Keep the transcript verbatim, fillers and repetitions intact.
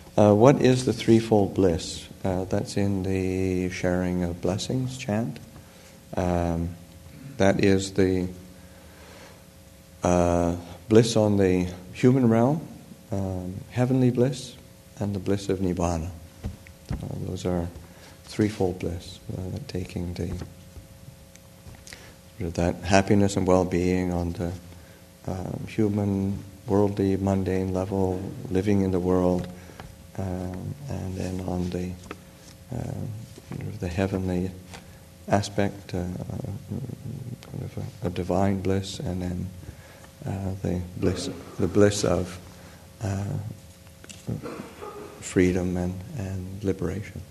Uh, what is the threefold bliss? Uh, that's in the sharing of blessings chant. Um, that is the uh, bliss on the human realm, um, heavenly bliss, and the bliss of Nibbana. Uh, those are threefold bliss, uh, taking the that happiness and well-being on the um, human, worldly, mundane level, living in the world, um, and then on the uh, the heavenly aspect, uh, kind of a, a divine bliss, and then uh, the bliss, the bliss of uh, freedom and, and liberation.